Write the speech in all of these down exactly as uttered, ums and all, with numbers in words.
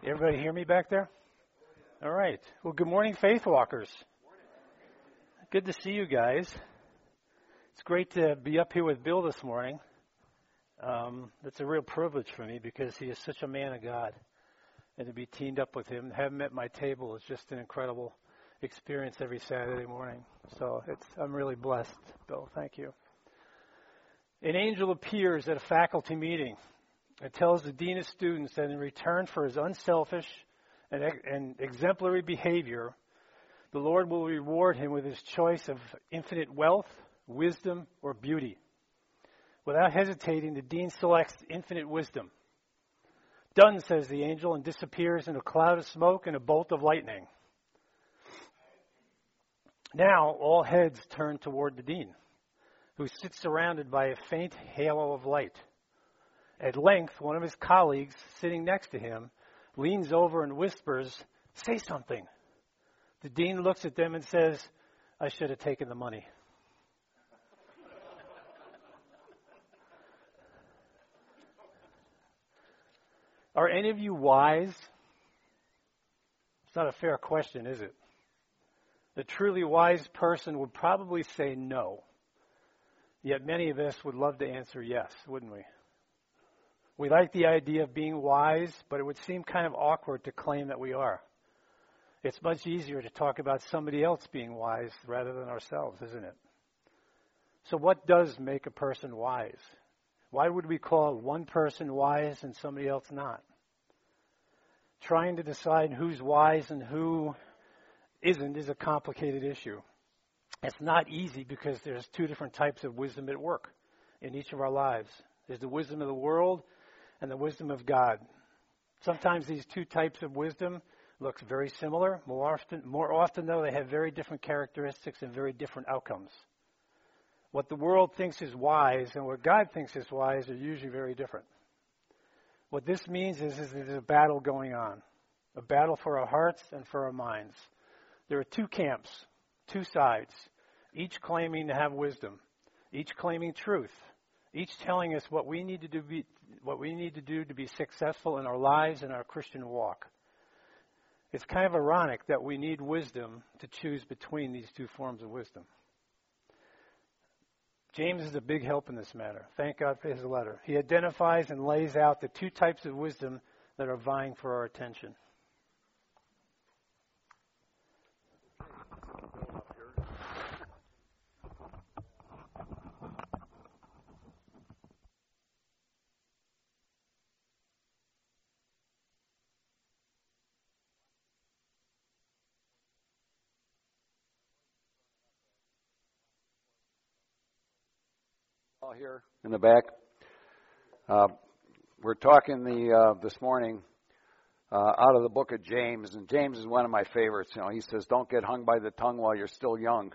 Everybody hear me back there? All right. Well, good morning, Faith Walkers. Good to see you guys. It's great to be up here with Bill this morning. Um, it's a real privilege for me because he is such a man of God. And to be teamed up with him, have him at my table is just an incredible experience every Saturday morning. So it's, I'm really blessed, Bill. Thank you. An angel appears at a faculty meeting and tells the dean of students that in return for his unselfish and, and exemplary behavior, the Lord will reward him with his choice of infinite wealth, wisdom, or beauty. Without hesitating, the dean selects infinite wisdom. Done, says the angel, and disappears in a cloud of smoke and a bolt of lightning. Now all heads turn toward the dean, who sits surrounded by a faint halo of light. At length, one of his colleagues, sitting next to him, leans over and whispers, "Say something." The dean looks at them and says, "I should have taken the money." Are any of you wise? It's not a fair question, is it? A truly wise person would probably say no. Yet many of us would love to answer yes, wouldn't we? We like the idea of being wise, but it would seem kind of awkward to claim that we are. It's much easier to talk about somebody else being wise rather than ourselves, isn't it? So what does make a person wise? Why would we call one person wise and somebody else not? Trying to decide who's wise and who isn't is a complicated issue. It's not easy because there's two different types of wisdom at work in each of our lives. There's the wisdom of the world and the wisdom of God. Sometimes these two types of wisdom look very similar. More often, more often, though, they have very different characteristics and very different outcomes. What the world thinks is wise and what God thinks is wise are usually very different. What this means is, is there's a battle going on, a battle for our hearts and for our minds. There are two camps, two sides, each claiming to have wisdom, each claiming truth, each telling us what we need to do, be, what we need to do to be successful in our lives and our Christian walk. It's kind of ironic that we need wisdom to choose between these two forms of wisdom. James is a big help in this matter. Thank God for his letter. He identifies and lays out the two types of wisdom that are vying for our attention. Here in the back. Uh, we're talking the uh, this morning uh, out of the book of James, and James is one of my favorites. You know, he says, "Don't get hung by the tongue while you're still young."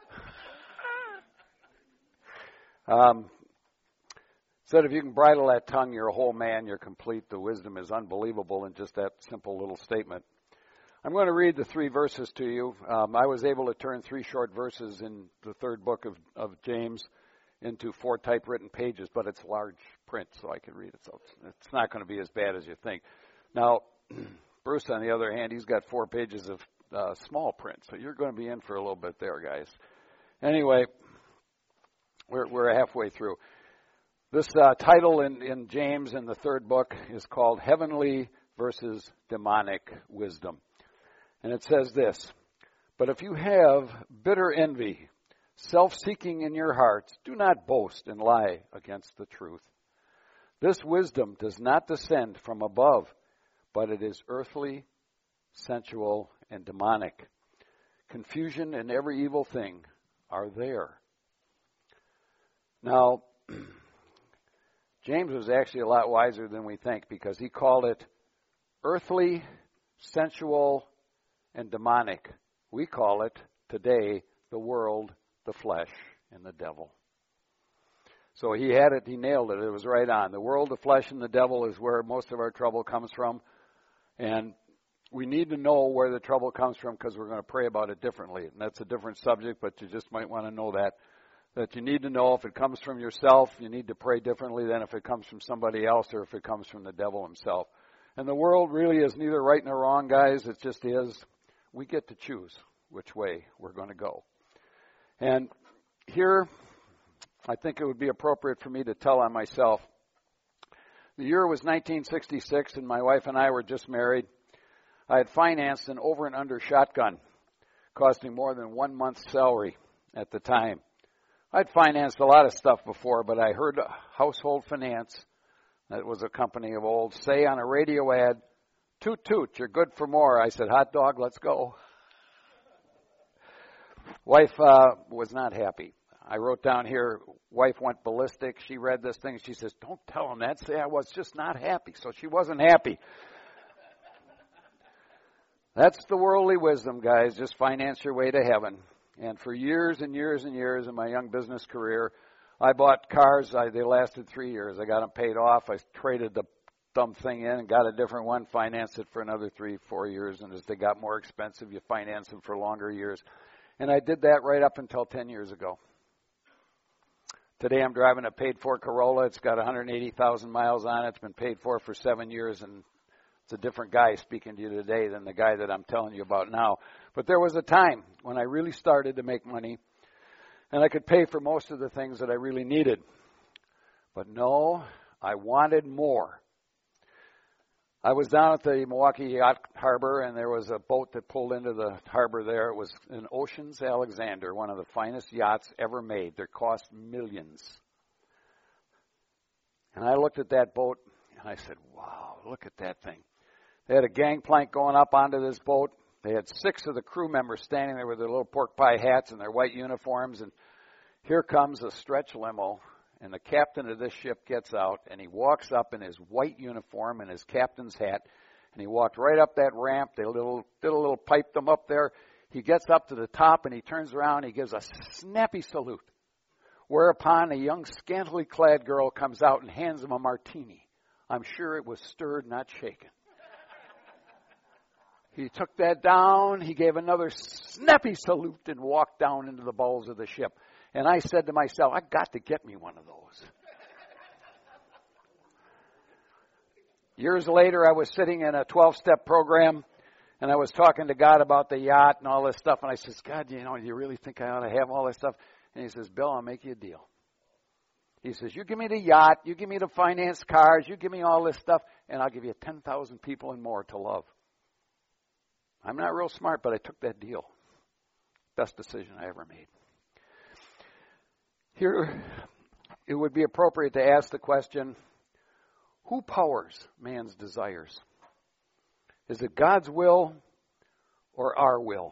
um, said if you can bridle that tongue, you're a whole man. You're complete. The wisdom is unbelievable in just that simple little statement. I'm going to read the three verses to you. Um, I was able to turn three short verses in the third book of, of James into four typewritten pages, but it's large print, so I can read it. So it's, it's not going to be as bad as you think. Now, Bruce, on the other hand, he's got four pages of uh, small print, so you're going to be in for a little bit there, guys. Anyway, we're, we're halfway through. This uh, title in, in James in the third book is called Heavenly versus Demonic Wisdom. And it says this: "But if you have bitter envy, self-seeking in your hearts, do not boast and lie against the truth. This wisdom does not descend from above, but it is earthly, sensual, and demonic. Confusion and every evil thing are there." Now, James was actually a lot wiser than we think because he called it earthly, sensual, and demonic. We call it today the world, the flesh, and the devil. So he had it, he nailed it, it was right on. The world, the flesh, and the devil is where most of our trouble comes from. And we need to know where the trouble comes from because we're going to pray about it differently. And that's a different subject, but you just might want to know that. That you need to know if it comes from yourself, you need to pray differently than if it comes from somebody else or if it comes from the devil himself. And the world really is neither right nor wrong, guys. It just is. We get to choose which way we're going to go. And here, I think it would be appropriate for me to tell on myself. The year was nineteen sixty-six, and my wife and I were just married. I had financed an over and under shotgun, costing more than one month's salary at the time. I'd financed a lot of stuff before, but I heard Household Finance, that was a company of old, say on a radio ad, "Toot toot, you're good for more." I said, "Hot dog, let's go." Wife uh, was not happy. I wrote down here, wife went ballistic. She read this thing. She says, "Don't tell him that. Say I was just not happy." So she wasn't happy. That's the worldly wisdom, guys. Just finance your way to heaven. And for years and years and years in my young business career, I bought cars. I, they lasted three years. I got them paid off. I traded the dumb thing in and got a different one, financed it for another three, four years. And as they got more expensive, you finance them for longer years. And I did that right up until ten years ago. Today I'm driving a paid-for Corolla. It's got one hundred eighty thousand miles on it. It's been paid for for seven years, and it's a different guy speaking to you today than the guy that I'm telling you about now. But there was a time when I really started to make money, and I could pay for most of the things that I really needed. But no, I wanted more. I was down at the Milwaukee Yacht Harbor, and there was a boat that pulled into the harbor there. It was an Oceans Alexander, one of the finest yachts ever made. They cost millions. And I looked at that boat, and I said, wow, look at that thing. They had a gangplank going up onto this boat. They had six of the crew members standing there with their little pork pie hats and their white uniforms. And here comes a stretch limo, and the captain of this ship gets out, and he walks up in his white uniform and his captain's hat, and he walked right up that ramp. They little, did a little pipe them up there. He gets up to the top, and he turns around, and he gives a snappy salute, whereupon a young, scantily clad girl comes out and hands him a martini. I'm sure it was stirred, not shaken. He took that down, he gave another snappy salute, and walked down into the bowels of the ship. And I said to myself, I got to get me one of those. Years later, I was sitting in a twelve-step program, and I was talking to God about the yacht and all this stuff. And I says, God, you know, do you really think I ought to have all this stuff? And he says, Bill, I'll make you a deal. He says, you give me the yacht, you give me the finance cars, you give me all this stuff, and I'll give you ten thousand people and more to love. I'm not real smart, but I took that deal. Best decision I ever made. Here, it would be appropriate to ask the question, who powers man's desires? Is it God's will or our will?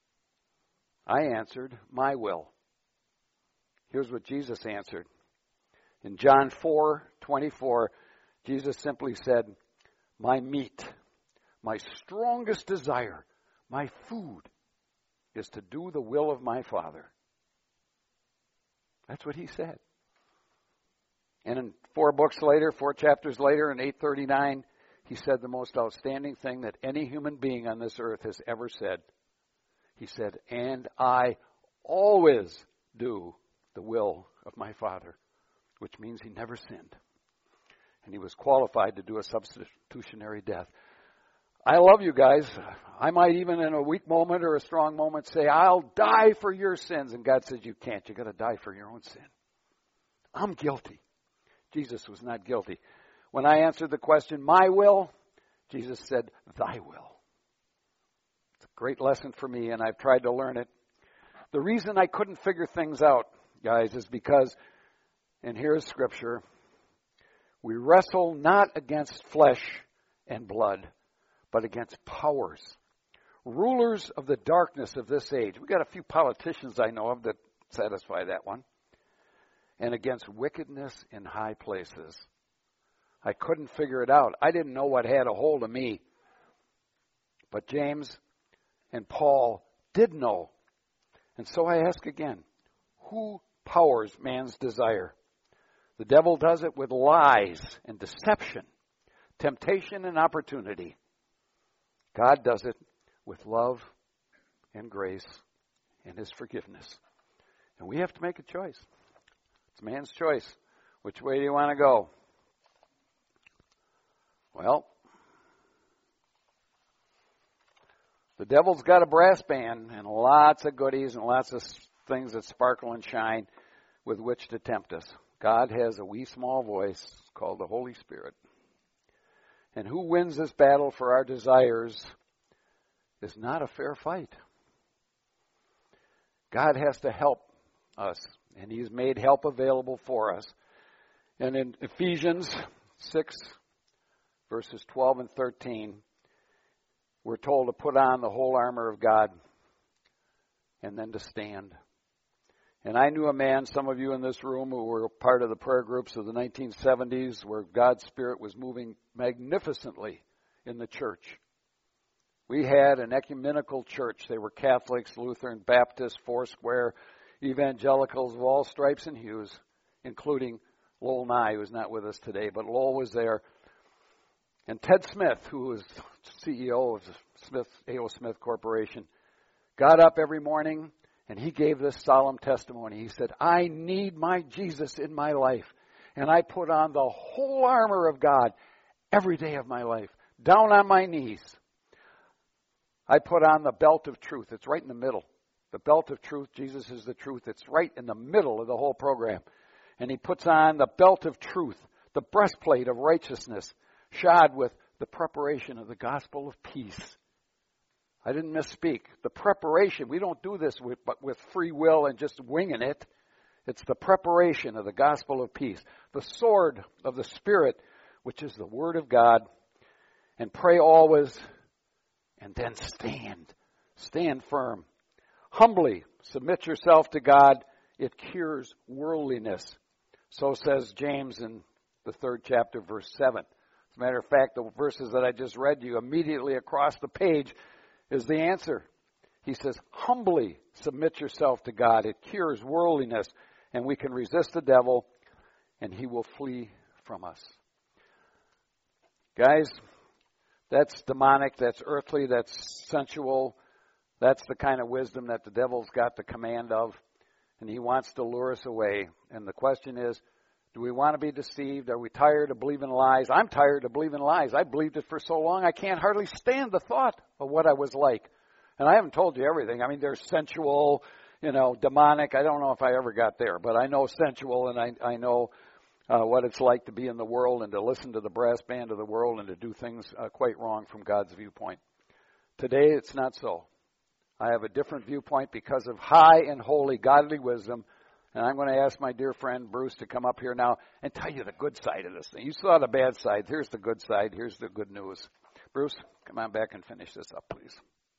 I answered, my will. Here's what Jesus answered. In John four twenty-four, Jesus simply said, my meat, my strongest desire, my food is to do the will of my Father. That's what he said. And in four books later, four chapters later, in eight thirty-nine, he said the most outstanding thing that any human being on this earth has ever said. He said, and I always do the will of my Father, which means he never sinned. And he was qualified to do a substitutionary death. I love you guys. I might even in a weak moment or a strong moment say, I'll die for your sins. And God says, you can't. You've got to die for your own sin. I'm guilty. Jesus was not guilty. When I answered the question, my will, Jesus said, thy will. It's a great lesson for me, and I've tried to learn it. The reason I couldn't figure things out, guys, is because, and here's scripture, we wrestle not against flesh and blood, but against powers, rulers of the darkness of this age. We've got a few politicians I know of that satisfy that one. And against wickedness in high places. I couldn't figure it out. I didn't know what had a hold of me. But James and Paul did know. And so I ask again, who powers man's desire? The devil does it with lies and deception, temptation and opportunity. God does it with love and grace and his forgiveness. And we have to make a choice. It's man's choice. Which way do you want to go? Well, The devil's got a brass band and lots of goodies and lots of things that sparkle and shine with which to tempt us. God has a wee small voice called the Holy Spirit. And who wins this battle for our desires is not a fair fight. God has to help us, and He's made help available for us. And in Ephesians six, verses twelve and thirteen, we're told to put on the whole armor of God and then to stand. And I knew a man, some of you in this room who were part of the prayer groups of the nineteen seventies, where God's Spirit was moving magnificently in the church. We had an ecumenical church. They were Catholics, Lutheran, Baptist, Foursquare, evangelicals of all stripes and hues, including Lowell Nye, who's not with us today, but Lowell was there. And Ted Smith, who was C E O of Smith, A O. Smith Corporation, got up every morning and he gave this solemn testimony. He said, I need my Jesus in my life, and I put on the whole armor of God every day of my life, down on my knees. I put on the belt of truth. It's right in the middle. The belt of truth, Jesus is the truth. It's right in the middle of the whole program. And he puts on the belt of truth, the breastplate of righteousness, shod with the preparation of the gospel of peace. I didn't misspeak. The preparation, we don't do this with, but with free will and just winging it. It's the preparation of the gospel of peace. The sword of the Spirit, which is the word of God. And pray always, and then stand. Stand firm. Humbly submit yourself to God. It cures worldliness. So says James in the third chapter, verse seven. As a matter of fact, the verses that I just read to you, immediately across the page is the answer. He says, humbly submit yourself to God. It cures worldliness, and we can resist the devil, and he will flee from us. Guys, that's demonic, that's earthly, that's sensual. That's the kind of wisdom that the devil's got the command of, and he wants to lure us away. And the question is, do we want to be deceived? Are we tired of believing lies? I'm tired of believing lies. I believed it for so long, I can't hardly stand the thought of what I was like. And I haven't told you everything. I mean, there's sensual, you know, demonic. I don't know if I ever got there, but I know sensual, and I, I know uh, what it's like to be in the world and to listen to the brass band of the world and to do things uh, quite wrong from God's viewpoint. Today, it's not so. I have a different viewpoint because of high and holy godly wisdom. And I'm going to ask my dear friend Bruce to come up here now and tell you the good side of this thing. You saw the bad side. Here's the good side. Here's the good news. Bruce, come on back and finish this up, please.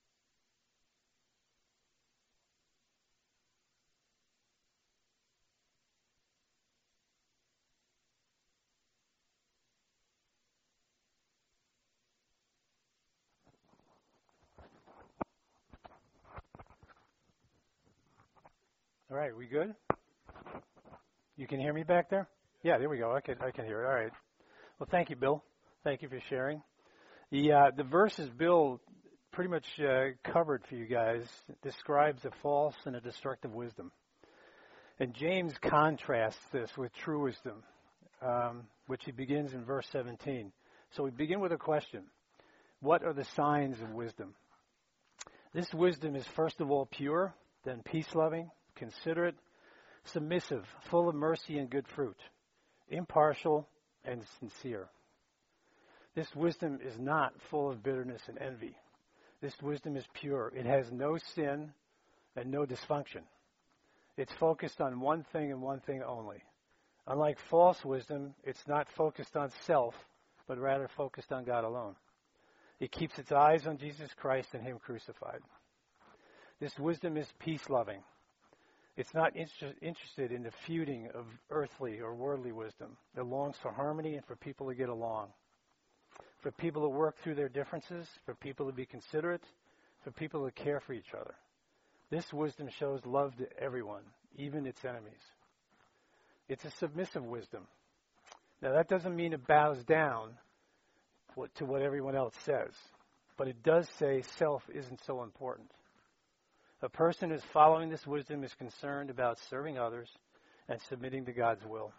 All right, we good? You can hear me back there? Yeah, there we go. I can I can hear it. All right. Well, thank you, Bill. Thank you for sharing. The uh, the verses Bill pretty much uh, covered for you guys describes a false and a destructive wisdom. And James contrasts this with true wisdom, um, which he begins in verse seventeen. So we begin with a question. What are the signs of wisdom? This wisdom is first of all pure, then peace-loving, considerate, submissive, full of mercy and good fruit, impartial and sincere. This wisdom is not full of bitterness and envy. This wisdom is pure. It has no sin and no dysfunction. It's focused on one thing and one thing only. Unlike false wisdom, it's not focused on self, but rather focused on God alone. It keeps its eyes on Jesus Christ and Him crucified. This wisdom is peace-loving. It's not inter- interested in the feuding of earthly or worldly wisdom. It longs for harmony and for people to get along, for people to work through their differences, for people to be considerate, for people to care for each other. This wisdom shows love to everyone, even its enemies. It's a submissive wisdom. Now, that doesn't mean it bows down to what everyone else says, but it does say self isn't so important. A person who's following this wisdom is concerned about serving others and submitting to God's will.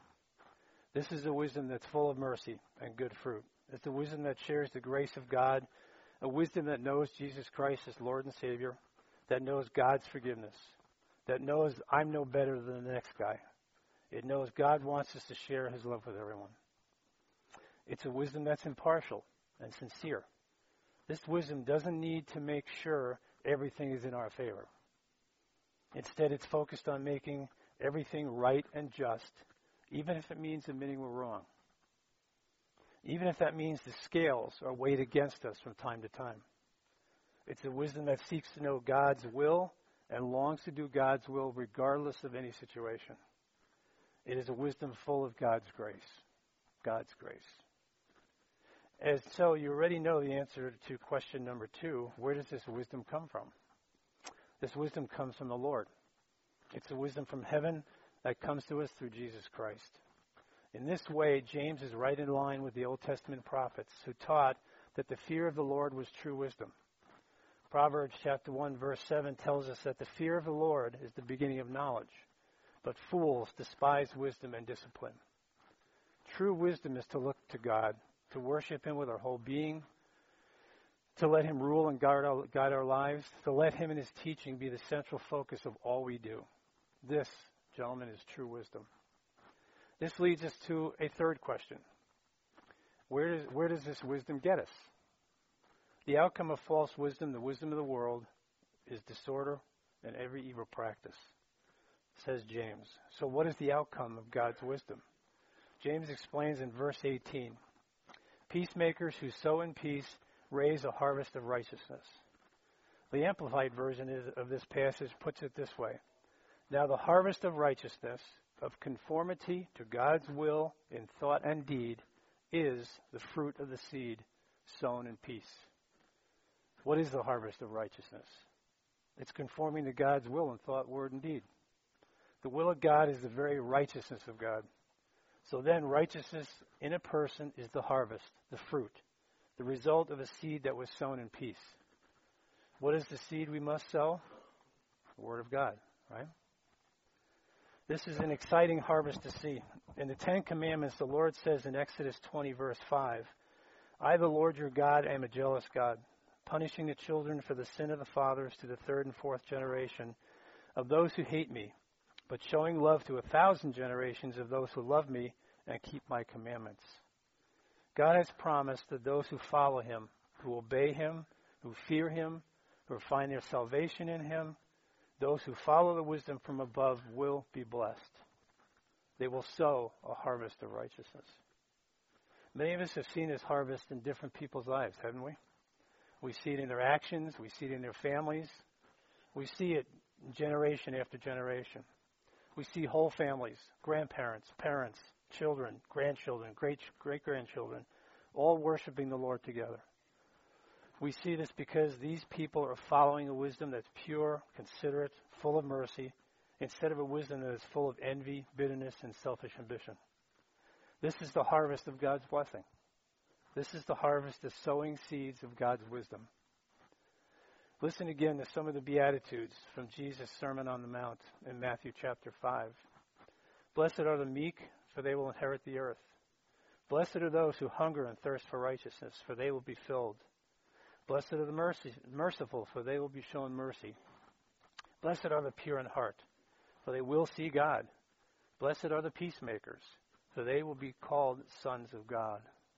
This is a wisdom that's full of mercy and good fruit. It's the wisdom that shares the grace of God A wisdom that knows Jesus Christ as Lord and Savior, that knows God's forgiveness, that knows I'm no better than the next guy. It knows God wants us to share his love with everyone. It's a wisdom that's impartial and sincere. This wisdom doesn't need to make sure everything is in our favor. Instead, it's focused on making everything right and just, even if it means admitting we're wrong. Even if that means the scales are weighed against us from time to time. It's a wisdom that seeks to know God's will and longs to do God's will regardless of any situation. It is a wisdom full of God's grace. God's grace. And so you already know the answer to question number two. Where does this wisdom come from? This wisdom comes from the Lord. It's a wisdom from heaven that comes to us through Jesus Christ. In this way, James is right in line with the Old Testament prophets who taught that the fear of the Lord was true wisdom. Proverbs chapter one, verse seven tells us that the fear of the Lord is the beginning of knowledge, but fools despise wisdom and discipline. True wisdom is to look to God, to worship him with our whole being, to let him rule and guide our, guide our lives, to let him and his teaching be the central focus of all we do. This, gentlemen, is true wisdom. This leads us to a third question. Where does, where does this wisdom get us? The outcome of false wisdom, the wisdom of the world, is disorder and every evil practice, says James. So what is the outcome of God's wisdom? James explains in verse eighteen, peacemakers who sow in peace raise a harvest of righteousness. The Amplified version is, of this passage puts it this way. Now the harvest of righteousness, of conformity to God's will in thought and deed, is the fruit of the seed sown in peace. What is the harvest of righteousness? It's conforming to God's will in thought, word, and deed. The will of God is the very righteousness of God. So then righteousness in a person is the harvest, the fruit, the result of a seed that was sown in peace. What is the seed we must sow? The Word of God, right? This is an exciting harvest to see. In the Ten Commandments, the Lord says in Exodus twenty, verse five, I, the Lord your God, am a jealous God, punishing the children for the sin of the fathers to the third and fourth generation of those who hate me, but showing love to a thousand generations of those who love me and keep my commandments. God has promised that those who follow him, who obey him, who fear him, who find their salvation in him, those who follow the wisdom from above will be blessed. They will sow a harvest of righteousness. Many of us have seen this harvest in different people's lives, haven't we? We see it in their actions. We see it in their families. We see it generation after generation. We see whole families, grandparents, parents, children, grandchildren, great great-grandchildren, all worshiping the Lord together. We see this because these people are following a wisdom that's pure, considerate, full of mercy, instead of a wisdom that is full of envy, bitterness, and selfish ambition. This is the harvest of God's blessing. This is the harvest of sowing seeds of God's wisdom. Listen again to some of the Beatitudes from Jesus' Sermon on the Mount in Matthew chapter five. Blessed are the meek, for they will inherit the earth. Blessed are those who hunger and thirst for righteousness, for they will be filled. Blessed are the mercy, merciful, for they will be shown mercy. Blessed are the pure in heart, for they will see God. Blessed are the peacemakers, for they will be called sons of God.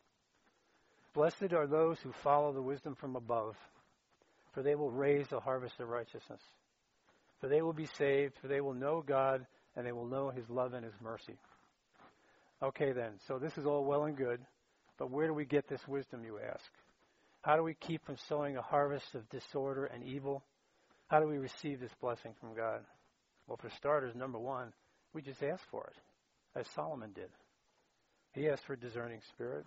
Blessed are those who follow the wisdom from above, for they will raise a harvest of righteousness. For they will be saved, for they will know God, and they will know his love and his mercy. Okay then, so this is all well and good, but where do we get this wisdom, you ask? How do we keep from sowing a harvest of disorder and evil? How do we receive this blessing from God? Well, for starters, number one, we just ask for it, as Solomon did. He asked for a discerning spirit.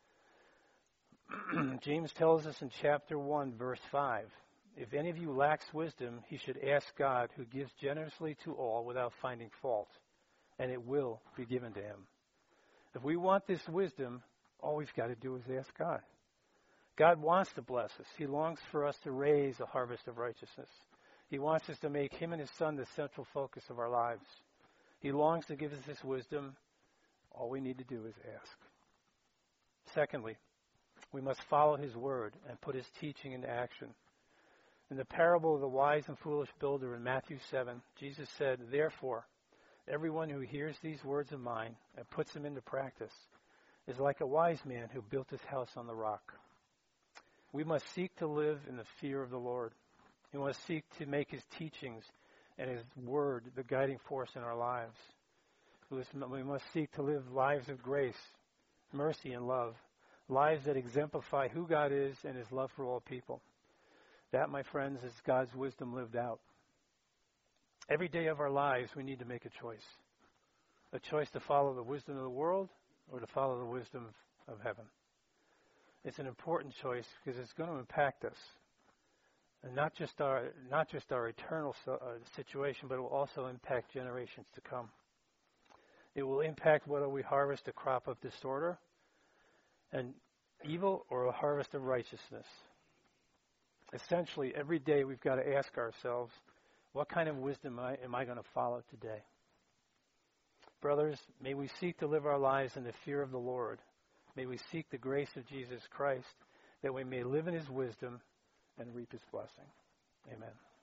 James tells us in chapter one, verse five, if any of you lacks wisdom, he should ask God, who gives generously to all without finding fault, and it will be given to him. If we want this wisdom, all we've got to do is ask God. God wants to bless us. He longs for us to raise a harvest of righteousness. He wants us to make him and his Son the central focus of our lives. He longs to give us this wisdom. All we need to do is ask. Secondly, We must follow his word and put his teaching into action. In the parable of the wise and foolish builder in Matthew seven, Jesus said, "Therefore, everyone who hears these words of mine and puts them into practice is like a wise man who built his house on the rock." We must seek to live in the fear of the Lord. We must seek to make his teachings and his word the guiding force in our lives. We must seek to live lives of grace, mercy, and love, lives that exemplify who God is and his love for all people. That, my friends, is God's wisdom lived out. Every day of our lives, we need to make a choice. A choice to follow the wisdom of the world or to follow the wisdom of heaven. It's an important choice because it's going to impact us. And not just our not just our eternal so, uh, situation, but it will also impact generations to come. It will impact whether we harvest a crop of disorder and evil or a harvest of righteousness. Essentially, every day we've got to ask ourselves, what kind of wisdom am I, am I going to follow today? Brothers, may we seek to live our lives in the fear of the Lord. May we seek the grace of Jesus Christ that we may live in his wisdom and reap his blessing. Amen.